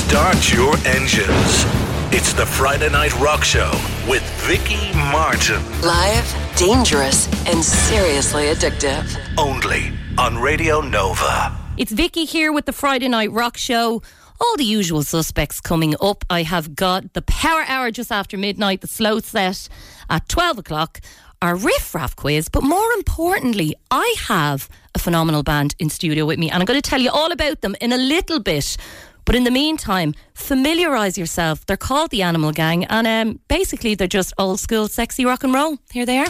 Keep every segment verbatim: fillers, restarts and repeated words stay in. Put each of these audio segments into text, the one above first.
Start your engines. It's the Friday Night Rock Show with Vicky Martin. Live, dangerous, and seriously addictive. Only on Radio Nova. It's Vicky here with the Friday Night Rock Show. All the usual suspects coming up. I have got the Power Hour just after midnight, the slow set at twelve o'clock, our Riff Raff quiz, but more importantly, I have a phenomenal band in studio with me, and I'm going to tell you all about them in a little bit. But in the meantime, familiarise yourself. They're called the Animal Gang, and um, basically they're just old school sexy rock and roll. Here they are.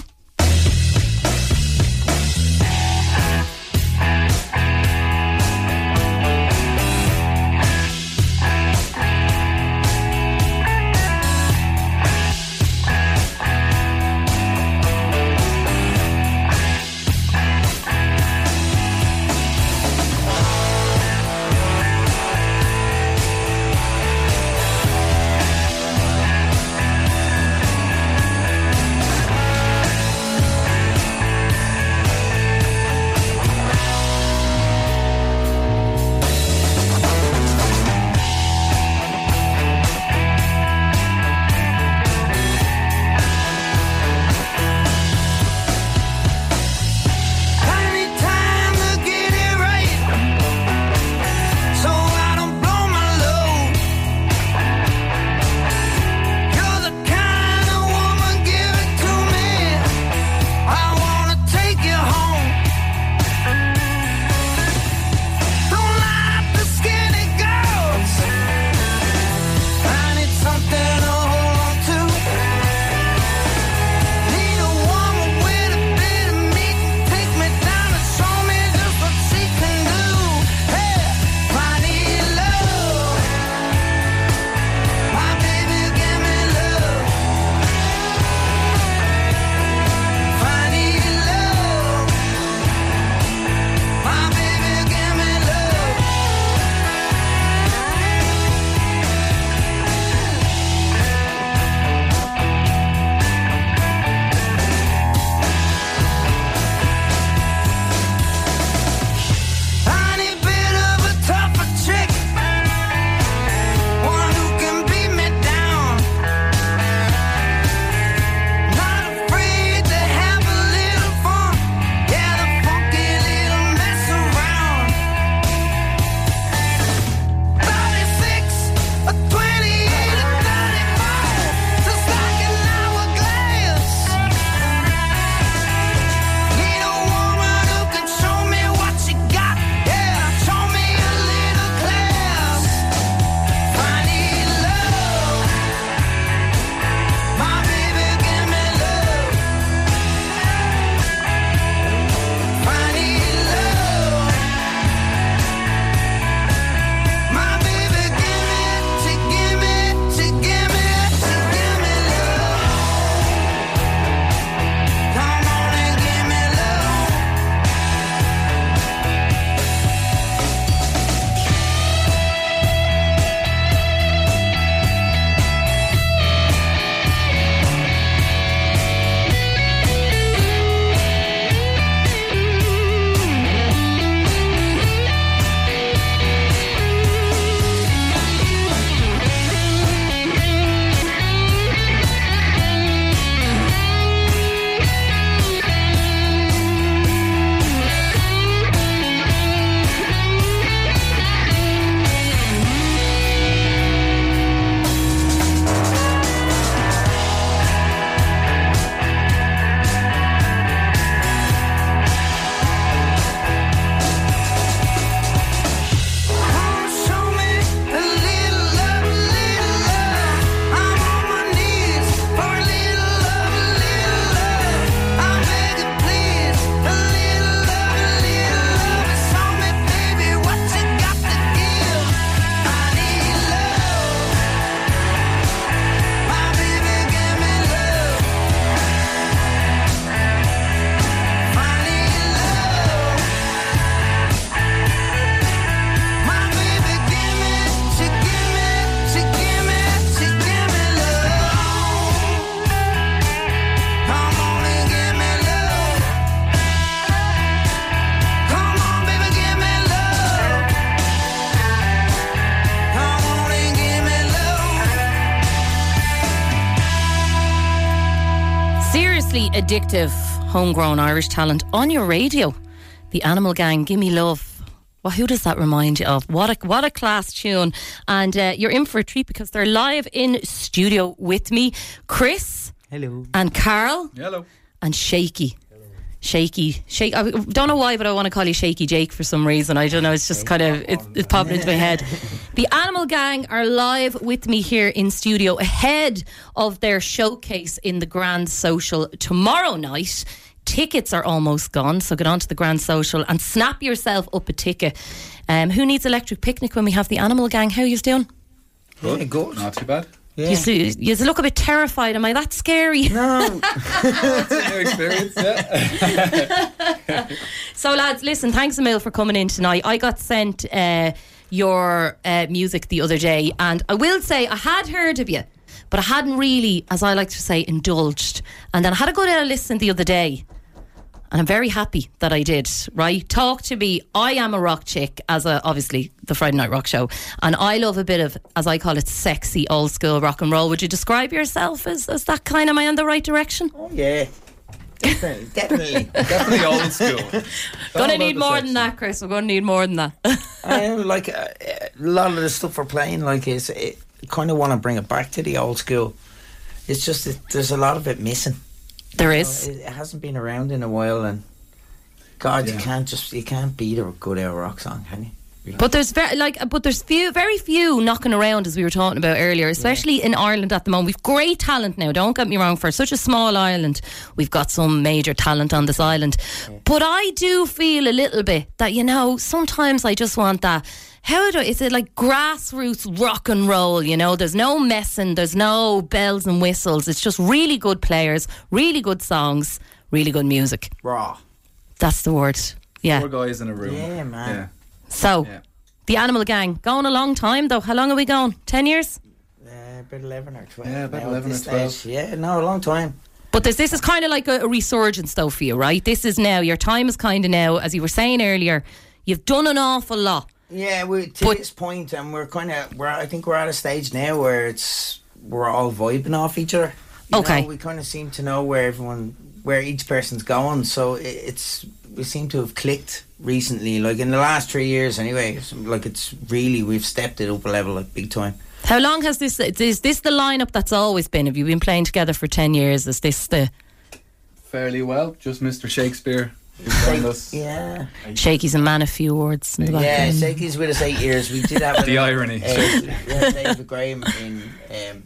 addictive, homegrown Irish talent on your radio. The Animal Gang, Gimme Love. Well, who does that remind you of? What a what a class tune. And uh, you're in for a treat because they're live in studio with me. Chris. Hello. And Carl. Hello. And Shaky. Shaky, shake. I don't know why, but I want to call you Shaky Jake for some reason. I don't know. It's just kind of it, it popped into my head. The Animal Gang are live with me here in studio ahead of their showcase in the Grand Social tomorrow night. Tickets are almost gone, so get on to the Grand Social and snap yourself up a ticket. Um, who needs Electric Picnic when we have the Animal Gang? How are you doing? Good. Yeah, good. Not too bad. Yeah. You, see, you look a bit terrified. Am I that scary? No. It's a new experience, yeah. So lads, listen, thanks a mil for coming in tonight. I got sent uh, your uh, music the other day, and I will say I had heard of you, but I hadn't really, as I like to say, indulged. And then I had a good uh, listen the other day, and I'm very happy that I did, right? Talk to me. I am a rock chick, as a, obviously the Friday Night Rock Show, and I love a bit of, as I call it, sexy old school rock and roll. Would you describe yourself as, as that kind? Am I in the right direction? Oh, yeah. Definitely. Definitely. Definitely old school. Gonna need more than that, Chris. We're gonna need more than that. I am like uh, a lot of the stuff we're playing, like, is it, kind of want to bring it back to the old school. It's just that there's a lot of it missing. There is. You know, it, it hasn't been around in a while, and God, Yeah. you can't just you can't beat a good old rock song, can you? Really? But there's very like, but there's few, very few knocking around, as we were talking about earlier, especially in Ireland at the moment. We've great talent now. Don't get me wrong. For such a small island, we've got some major talent on this island. Yeah. But I do feel a little bit that, you know, sometimes I just want that. How do is it like grassroots rock and roll? You know, there's no messing, there's no bells and whistles. It's just really good players, really good songs, really good music. Raw. That's the word. Yeah. Four guys in a room. Yeah, man. Yeah. So, Yeah. the Animal Gang, going a long time though. How long are we going? Ten years? Uh, about eleven or twelve. Yeah, about now at eleven this or twelve. stage. Yeah, no, a long time. But this, this is kind of like a, a resurgence though for you, right? This is now, your time is kind of now, as you were saying earlier, you've done an awful lot. Yeah, we to But- this point, and we're kind of we're. I think we're at a stage now where it's we're all vibing off each other. You Okay. know, we kind of seem to know where everyone, where each person's going. So it, it's we seem to have clicked recently. Like in the last three years, anyway. So, like it's really we've stepped it up a level, like big time. How long has this, is this the lineup that's always been? Have you been playing together for ten years? Is this the Fairly well. Just Mister Shakespeare. Who's joined us. Yeah, Shaky's a man of few words in the yeah. background? Shaky's with us eight years. We did have The a, irony. Uh, we had David Graham in um,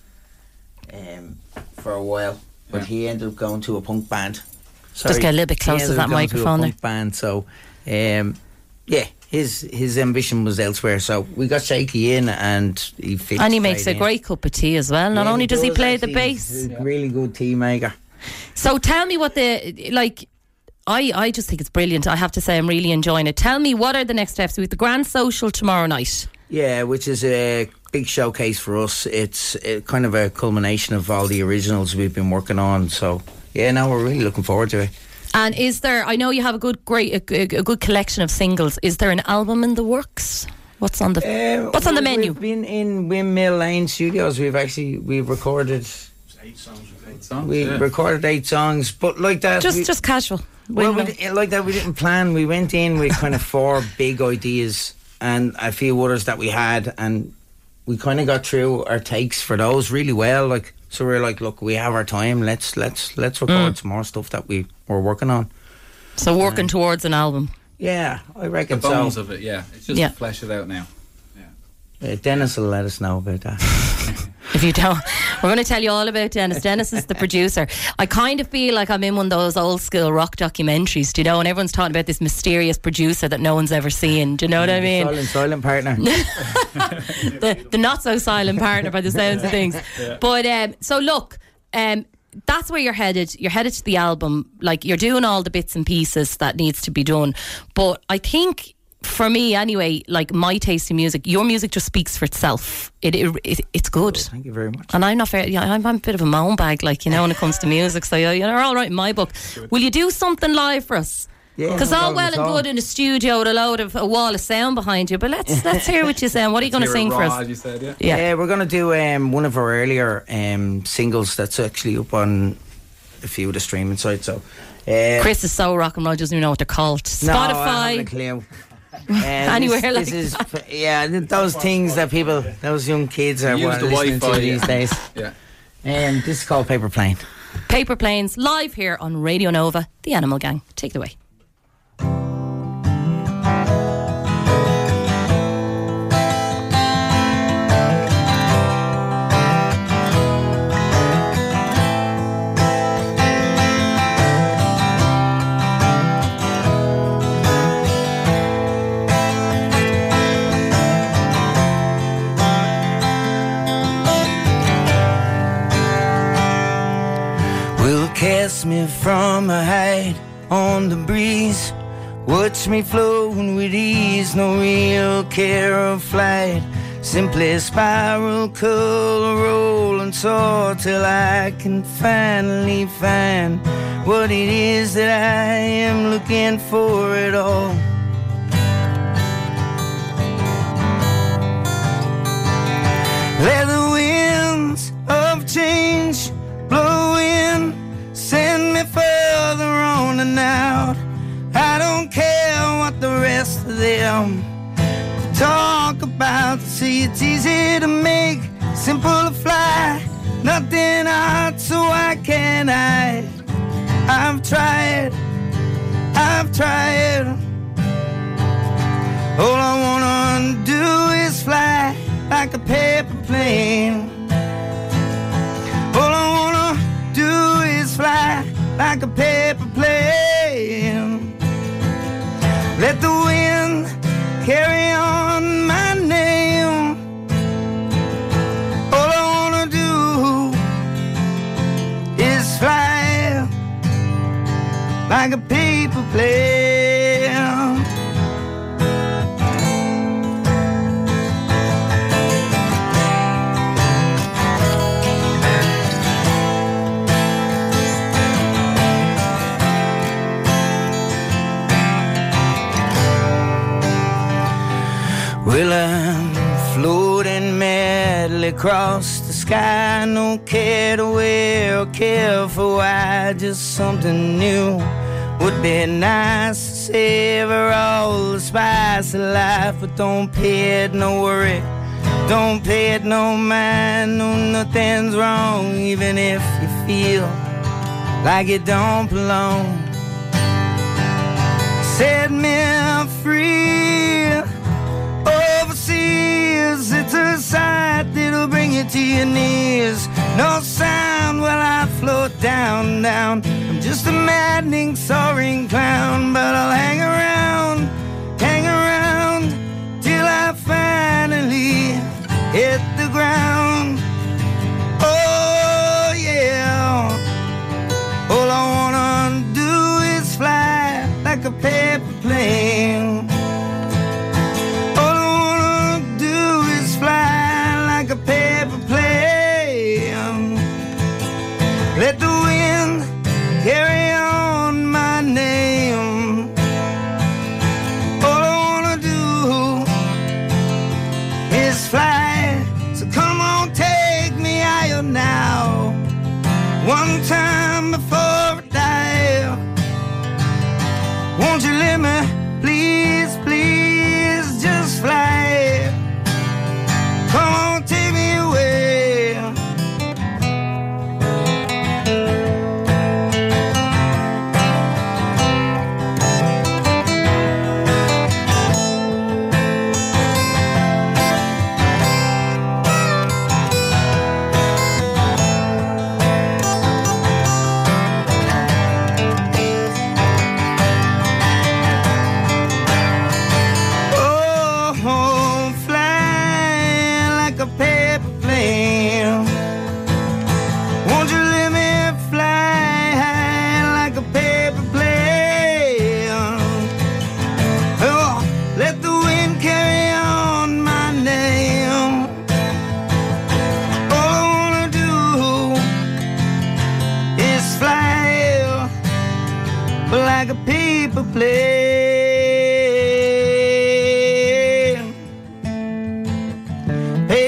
um, for a while, but Yeah. he ended up going to a punk band. Just get a little bit He closer ended to up that going microphone a there. punk band, so um, yeah, his his ambition was elsewhere. So we got Shaky in, and he fits And he makes right a in. great cup of tea as well. Not Yeah, only does he play the actually. bass. He's a really good tea maker. So tell me what the, like, I, I just think it's brilliant. I have to say I'm really enjoying it. Tell me, what are the next steps with the Grand Social tomorrow night? Yeah, which is a big showcase for us. It's uh kind of a culmination of all the originals we've been working on. So yeah, now we're really looking forward to it. And is there, I know you have a good great a, a good collection of singles. Is there an album in the works? What's on the Uh, What's on the we- menu? We've been in Windmill Lane Studios. We've actually we've recorded Eight songs. Eight songs. we yeah. recorded eight songs, but like that Just we, just casual. well, we, Windmill. di- like that we didn't plan. We went in with kind of four big ideas and a few others that we had, and we kind of got through our takes for those really well. Like so, we we're like, look, we have our time. Let's let's let's record Mm. some more stuff that we were working on. So working towards an album. Yeah, I The reckon bones so. of it, yeah. It's just Yeah. to flesh it out now. Uh, Dennis will let us know about that. If you don't, we're going to tell you all about Dennis. Dennis is the producer. I kind of feel like I'm in one of those old school rock documentaries, do you know, and everyone's talking about this mysterious producer that no one's ever seen. Do you know what I mean? Silent, silent partner. the, the not so silent partner by the sounds of things. But um, so look, um, that's where you're headed. You're headed to the album. Like, you're doing all the bits and pieces that needs to be done. But I think, for me anyway, like my taste in music, your music just speaks for itself. It, it, it it's good. Thank you very much. And I'm not fair. Yeah, I'm, I'm a bit of a moan bag, like, you know, when it comes to music. So you're, you're all right in my book. Will you do something live for us? Yeah, Because no all problem well at and all. good in a studio with a load of a wall of sound behind you, but let's let's hear what you say. What are you going to Hear it sing for raw, us? as you said, yeah. Yeah. Yeah, we're going to do um, one of our earlier um, singles that's actually up on a few of the streaming sites. So, uh, Chris is so rock and roll, doesn't even know what they're called. no, I Spotify. haven't a clue. Um, Anywhere this, like this is, yeah, those things that people, those young kids are Use what, the listening Wi-Fi, to these yeah. days. Yeah. And this is called Paper Plane. Paper Planes, live here on Radio Nova, the Animal Gang. Take it away. Cast me from a height on the breeze. Watch me floating with ease. No real care of flight. Simply spiral, curl, roll and soar till I can finally find what it is that I am looking for at all. Let the winds of change blow in. Send me further on and out. I don't care what the rest of them talk about. See, it's easy to make, simple to fly. Nothing hard, so I can't hide. I've tried, I've tried. All I wanna do is fly like a paper plane. All I wanna do is fly like a paper plane. Let the wind carry on my name. All I wanna do is fly like a paper plane. Well, I'm floating madly across the sky. No care to wear or care for why. Just something new would be nice to savor all the spice of life. But don't pay it no worry, don't pay it no mind. No, nothing's wrong, even if you feel like you don't belong. Set me free overseas. It's a sight that'll bring you to your knees. No sound while I float down, down. I'm just a maddening, soaring clown, but I'll hang around, hang around till I finally hit the ground. Oh yeah. All I wanna do is fly like a paper plane. All I wanna do is fly like a paper plane. Let the wind carry on my name. All I wanna do is fly. So come on, take me higher now. One time before I die. Won't you let me, please, please, just fly. Come on, take me away. Oh, fly like a paper plane. Won't you let me fly like a paper plane? Oh, let the wind carry on my name. All I wanna do is fly like a paper plane.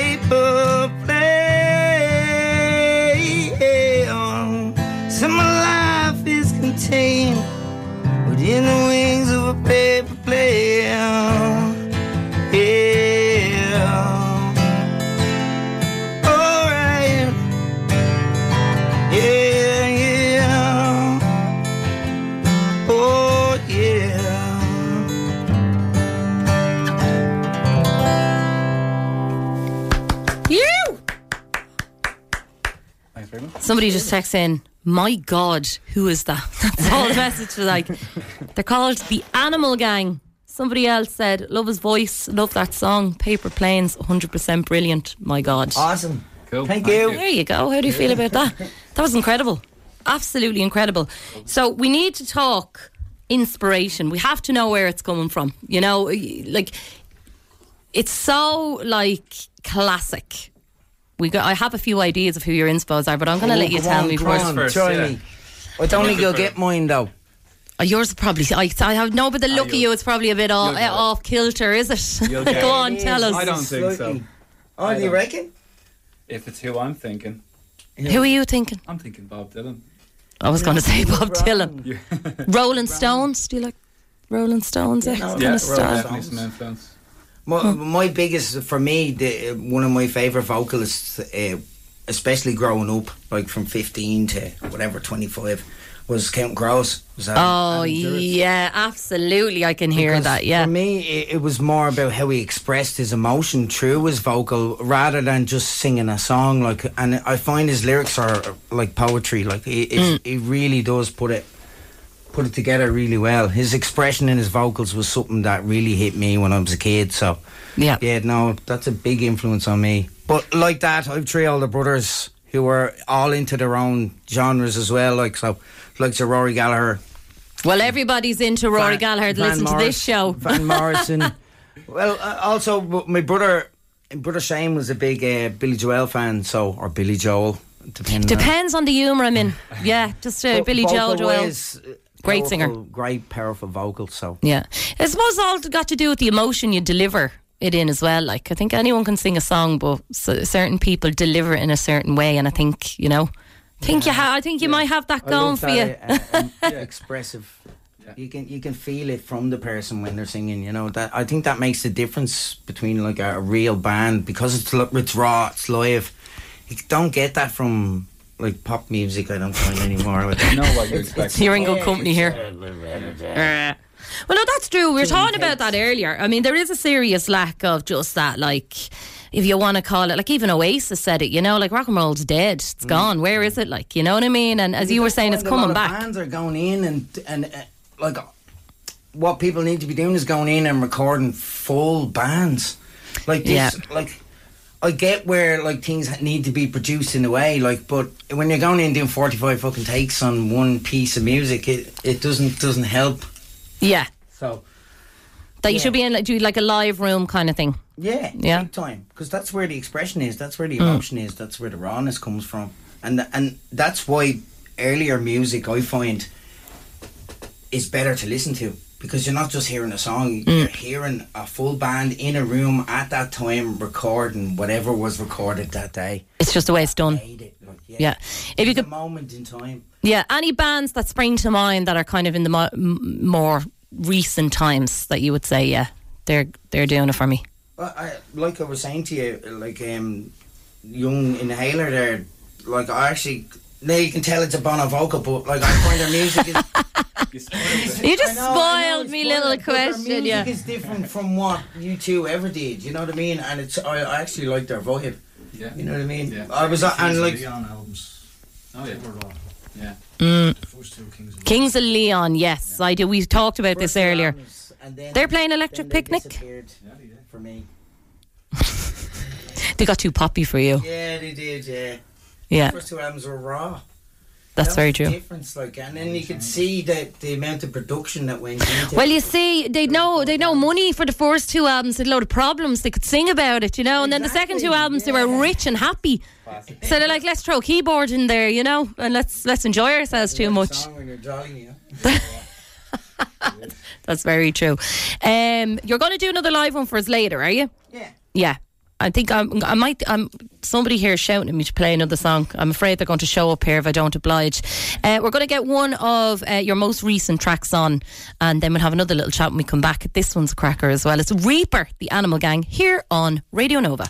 Paper plane. Send my life Somebody just texts in, my God, who is that? That's all the message was like. They're called the Animal Gang. Somebody else said, love his voice, love that song, Paper Planes, one hundred percent brilliant. My God. Awesome. Cool. Thank, Thank you. you. There you go. How do you feel about that? That was incredible. Absolutely incredible. So we need to talk inspiration. We have to know where it's coming from. You know, like, it's so, like, classic. We got. I have a few ideas of who your inspos are, but I'm going to Oh, let you go tell on, me go first. on, first, try yeah. me. I don't think you'll get mine though. Oh, yours probably. I, I have no, but the look of you'll- you, it's probably a bit off, you'll get it. off kilter, is it? You'll get Go it. on, It tell is. us. I don't think so. Slightly. Oh, I do you don't. reckon? If it's who I'm thinking, Who are you thinking? I'm thinking Bob Dylan. I was going to say Bob Dylan. Yeah, Rolling Stones. Do you like Rolling Stones? Yeah, no, kind yeah, of Rolling style. definitely some influence. My, my biggest, for me, the, one of my favourite vocalists, uh, especially growing up, like from fifteen to whatever, twenty-five, was Count Gross. Was Adam- Oh, Adam Duritz. yeah, absolutely. I can hear Because that, yeah. For me, it, it was more about how he expressed his emotion through his vocal rather than just singing a song. Like, and I find his lyrics are like poetry. Like, he, it, he really does put it put it together really well. His expression in his vocals was something that really hit me when I was a kid. So, Yeah. yeah, no, that's a big influence on me. But like that, I've three older brothers who were all into their own genres as well. Like, so, like so Rory Gallagher. Well, everybody's into Rory Van- Gallagher to Van listen to Morris- this show. Van Morrison. Well, uh, also w- my brother, brother Shane was a big uh, Billy Joel fan, so or Billy Joel, depending. Depends on the humour I'm in. Yeah, just uh, on. Billy Joel Joel. Vocal-wise, uh, Great powerful- singer. great powerful vocals. So Yeah. I suppose all got to do with the emotion you deliver it in as well. Like, I think anyone can sing a song, but s- certain people deliver it in a certain way, and I think, you know, I think you ha- I think you might have that I going love for you. that, uh, um, expressive. Yeah. You can you can feel it from the person when they're singing. You know that I think that makes the difference between like a, a real band because it's li- it's raw, it's live. You don't get that from like pop music. I don't find anymore. Like, I know what you expect. You're in good company here. Uh, Well, no, that's true. We were talking about that earlier. I mean, there is a serious lack of just that, like, if you want to call it, like even Oasis said it, you know, like rock and roll's dead. It's gone. Where is it? Like, you know what I mean? And as you were saying, it's find a lot coming of back. Bands are going in and and uh, like what people need to be doing is going in and recording full bands. Like this, Yeah. like I get where like things need to be produced in a way, like, but when you're going in doing forty-five fucking takes on one piece of music, it it doesn't doesn't help. Yeah. So That you Yeah. should be in, like, do like a live room kind of thing. yeah, Yeah. big time, because that's where the expression is. That's where the Mm. emotion is. That's where the rawness comes from, and and that's why earlier music I find is better to listen to because you're not just hearing a song; Mm. you're hearing a full band in a room at that time recording whatever was recorded that day. It's just the way it's done. Hate it, like, yeah. Yeah. If you It's a could, moment in time. yeah, any bands that spring to mind that are kind of in the mo- m- more recent times that you would say, yeah, they're they're doing it for me. Well, I, like I was saying to you, like um, Young Inhaler there, like I actually, now you can tell it's a Bono vocal, but like I find their music is... You spoiled it. You just I know, I know, spoiled it's me spoiled, little but their question, music yeah. is different from what you two ever did, you know what I mean? And it's I, I actually like their vibe, Yeah. you know what I mean? Yeah. I was, uh, and like... Leon albums. Oh yeah. They were all Yeah. Mm. the first two Kings of Kings of Leon, yes, I do. We talked about this first two earlier. albums, and then- They're playing Electric then they Picnic. disappeared Yeah, they did. for me. They got too poppy for you. Yeah, they did, yeah. Yeah, First two albums were raw. that's That very was the true. difference, like, and then you could see that the amount of production that went into Well, it. you see, they know they know money for the first two albums. They had a load of problems. They could sing about it, you know. And then the second two Exactly, albums, they were yeah. rich and happy. So they're like, let's throw a keyboard in there, you know, and let's let's enjoy ourselves too much. Song when you're jolly, you know? That's very true. Um, you're going to do another live one for us later, are you? Yeah. Yeah. I think I'm, I might. I'm somebody here shouting at me to play another song. I'm afraid they're going to show up here if I don't oblige. Uh, we're going to get one of uh, your most recent tracks on, and then we'll have another little chat when we come back. This one's a cracker as well. It's Reaper, the Animal Gang, here on Radio Nova.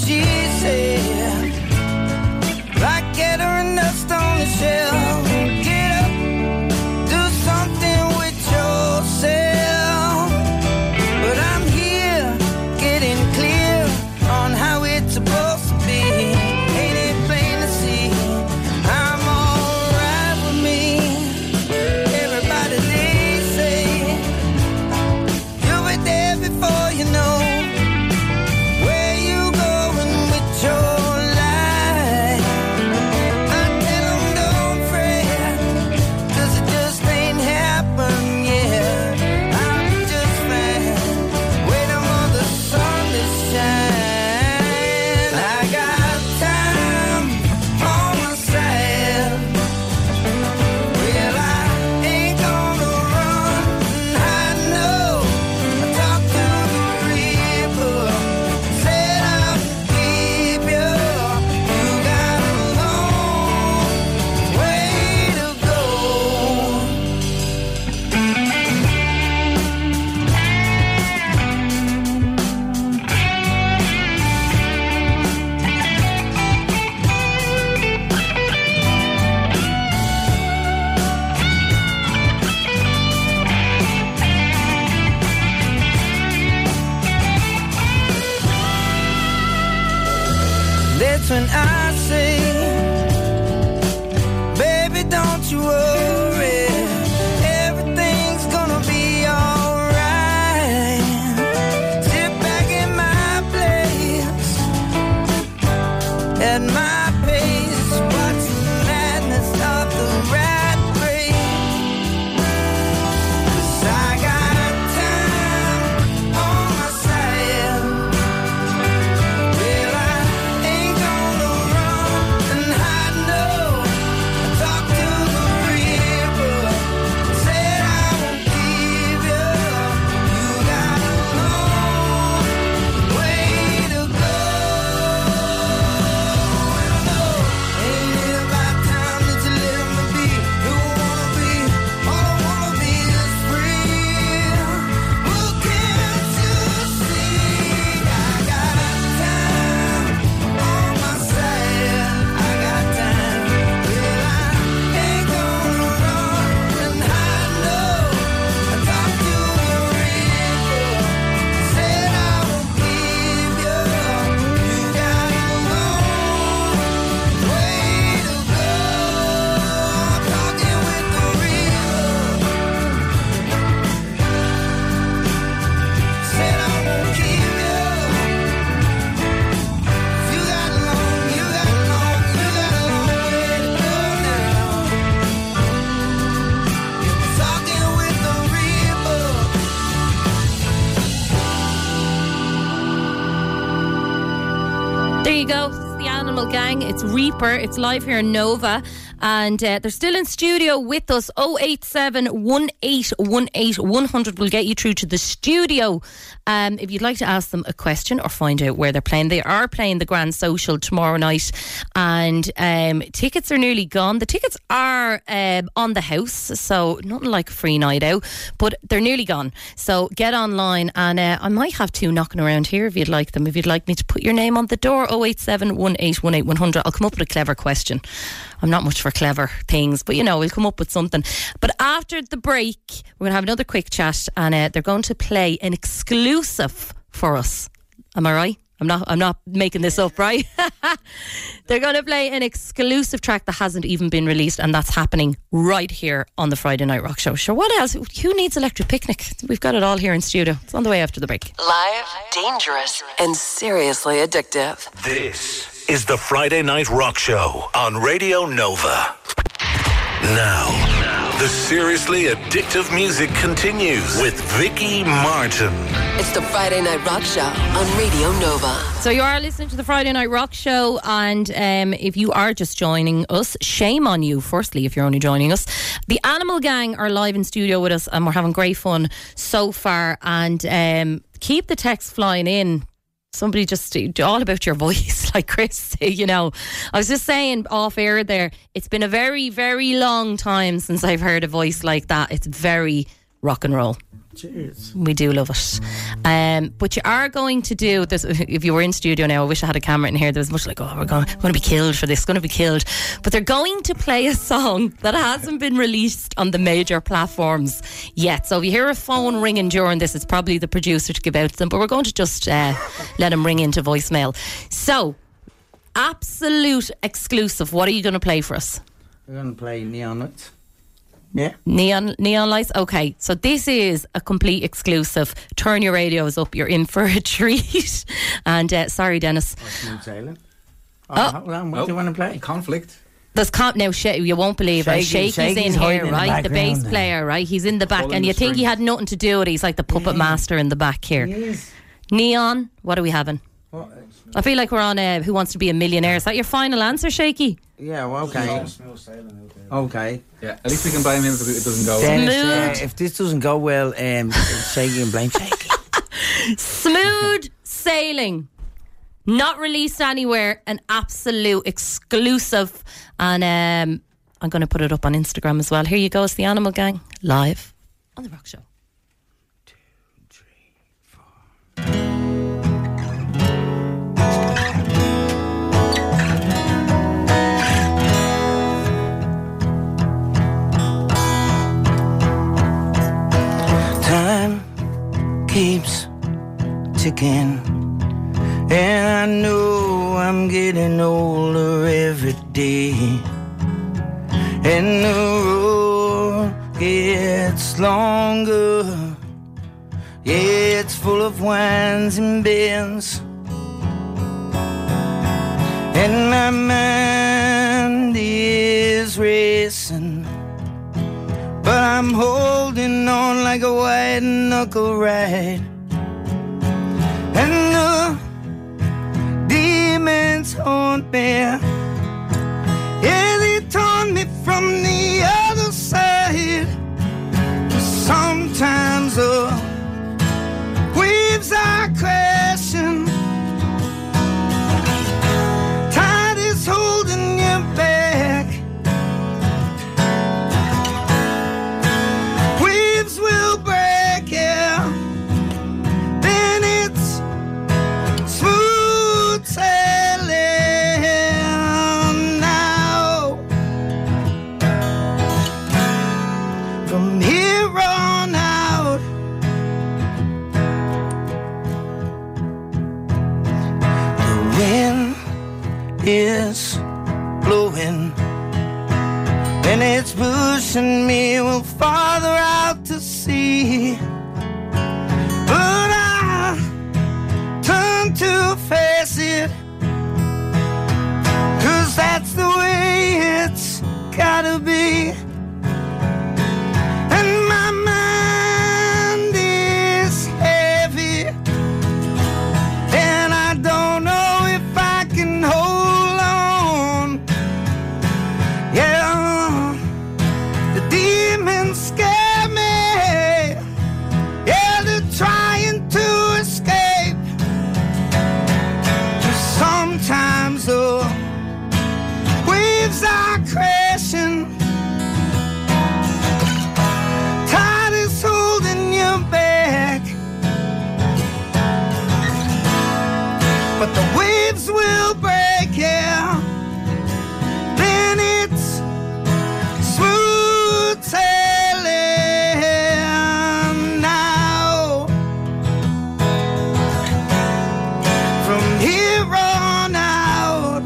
she said. Like get her enough stone to shell. Get up, do something with yourself. But I'm here, getting clear on how it's supposed to be. Ain't it plain to see? I'm alright with me. Everybody they say you'll be there before you know. Where you going with your life? I tell 'em don't fret, 'cause it just ain't happened yet. I'll be just fine, waiting for the sun to shine. I got time on my side. Well, I ain't gonna run and hide, no. I talked to the reaper, said I would keep you. You got a long way to go. That's when I say, baby, don't you worry, everything's gonna be alright. Sit back in my place, at my pace, watch the madness of the rat race. 'Cause I got time on my side. Well, I ain't gonna run and hide, no. I talked to the reaper, said I won't leave you. You got a long way to go. And I know, ain't it about time that you let me be? You wanna be, all I wanna be is free. Well, can't you see? I got time on my side. I got time. Well, I ain't gonna run and hide, no. I talked to the reaper, said I won't leave you. You got a long way to go. I'm talking with the reaper, said I won't keep you. You got a long, you got a long, you got a long way to go now. Talking with the reaper. There you go. It's the Animal Gang. It's Reaper. It's live here in Nova. And uh, they're still in studio with us. oh eight seven, one eight one eight, one hundred will get you through to the studio. Um, if you'd like to ask them a question or find out where they're playing. They are playing the Grand Social tomorrow night. And um, tickets are nearly gone. The tickets are um, on the house. So nothing like a free night out. But they're nearly gone. So get online. And uh, I might have two knocking around here if you'd like them. If you'd like me to put your name on the door. oh eight seven, one eight one eight, one hundred. I'll come up with a clever question. I'm not much for clever things, but you know, we'll come up with something. But after the break, we're going to have another quick chat, and uh, they're going to play an exclusive for us. Am I right? I'm not I'm not making this up, right? They're going to play an exclusive track that hasn't even been released, and that's happening right here on the Friday Night Rock Show. Sure, what else? Who needs Electric Picnic? We've got it all here in studio. It's on the way after the break. Live, dangerous, and seriously addictive. This is the Friday Night Rock Show on Radio Nova. Now, the seriously addictive music continues with Vicky Martin. It's the Friday Night Rock Show on Radio Nova. So you are listening to the Friday Night Rock Show, and um, if you are just joining us, shame on you, firstly, if you're only joining us. The Animal Gang are live in studio with us, and we're having great fun so far. And um, keep the text flying in. Somebody just all about your voice, like Chris, you know. I was just saying off air there, it's been a very, very long time since I've heard a voice like that. It's very rock and roll. Cheers. We do love it. Um, but you are going to do this. If you were in studio now, I wish I had a camera in here. There was much like, oh, we're going, we're going to be killed for this, going to be killed. But they're going to play a song that hasn't been released on the major platforms yet. So if you hear a phone ringing during this, it's probably the producer to give out to them. But we're going to just uh, let him ring into voicemail. So, absolute exclusive. What are you going to play for us? We're going to play Neon Lights. Yeah. Neon Neon Lights. Okay, so this is a complete exclusive. Turn your radios up. You're in for a treat. And uh, sorry, Dennis. Or Smooth Sailing. Oh, Oh. hold on. What Oh, do you want to play? Conflict. There's comp now. Sh- you won't believe it. Shaky- Shaky's Shaky's in hiding here, in the right? The, bass background player, right? He's in the back, Pulling and you the think he strings. had nothing to do with it. He's like the puppet master in the back here. Yes. Neon. What are we having? What? I feel like we're on uh, Who Wants to Be a Millionaire. Is that your final answer, Shaky? Yeah, well, okay. Okay. Yeah, at least we can blame him if it doesn't go. Dennis, Smooth. uh, if this doesn't go well, um, Shaky and blame Shaky. Smooth Sailing. Not released anywhere. An absolute exclusive. And um, I'm going to put it up on Instagram as well. Here you go. It's the Animal Gang live on The Rock Show. Time keeps ticking, and I know I'm getting older every day, and the road gets longer. Yeah, it's full of winds and bends, and my mind is racing, but I'm holding on like a white knuckle ride. And the demons haunt me. Yeah, they taunt me from the other side. Sometimes the waves are crashing. Tide is holding you back. Waves will break, yeah. Then it's smooth sailing now. From here on out, the wind is blowing, and it's pushing me well farther out to sea. But I turn to face it, 'cause that's the way it's gotta be. And my mind is heavy, and I don't know if I can hold on. Yeah, the demons scare me. Yeah, they're trying to escape. Sometimes the waves are crashing. Tide is holding you back, but the waves will break, yeah. Then it's smooth sailing now. From here on out,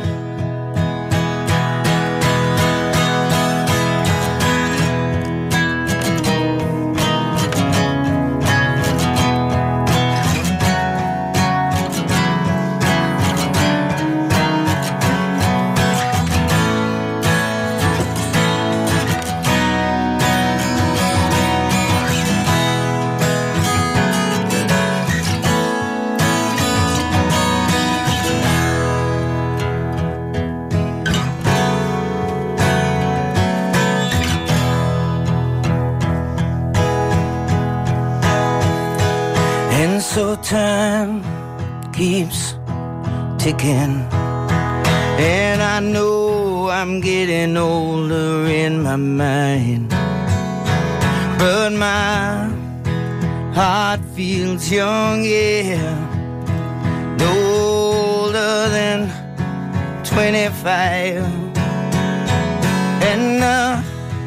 and so time keeps ticking, and I know I'm getting older in my mind, but my heart feels young, yeah. No older than twenty-five. And the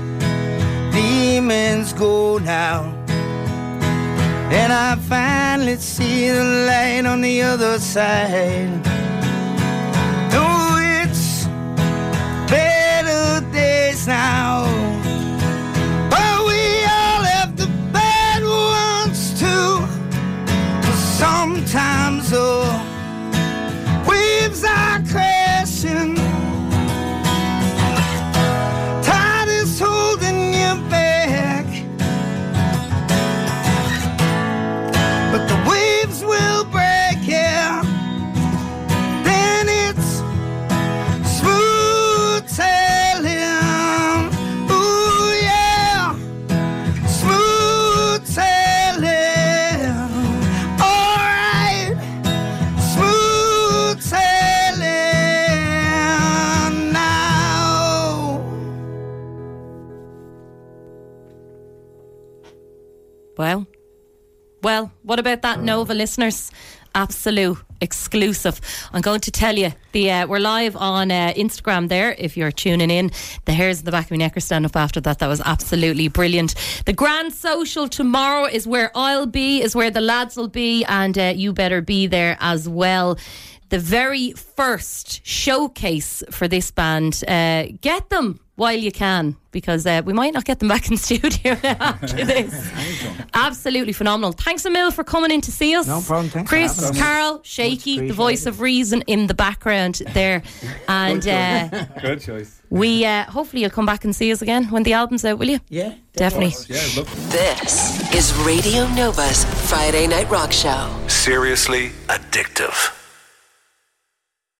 demons go now, and I finally see the light on the other side. Oh, it's better days now, but we all have the bad ones too. 'Cause sometimes the waves are crashing, tide is holding you back, but the waves will break, yeah. Then it's smooth sailing, ooh yeah, smooth sailing, alright, smooth sailing now. Well, well, what about that, Nova listeners? Absolute exclusive. I'm going to tell you, the uh, we're live on uh, Instagram there if you're tuning in. The hairs in the back of my neck are standing up after that. That was absolutely brilliant. The Grand Social tomorrow is where I'll be, is where the lads will be, and uh, you better be there as well. The very first showcase for this band. Uh, get them while you can, because uh, we might not get them back in studio after this. Absolutely phenomenal. Thanks a mil for coming in to see us. No problem. Thanks Chris, for having us. Carol, Shaky, the voice of reason in the background there. And uh, Good choice. we uh, hopefully you'll come back and see us again when the album's out, will you? Yeah, Definitely. Yeah, look. This is Radio Nova's Friday Night Rock Show. Seriously addictive.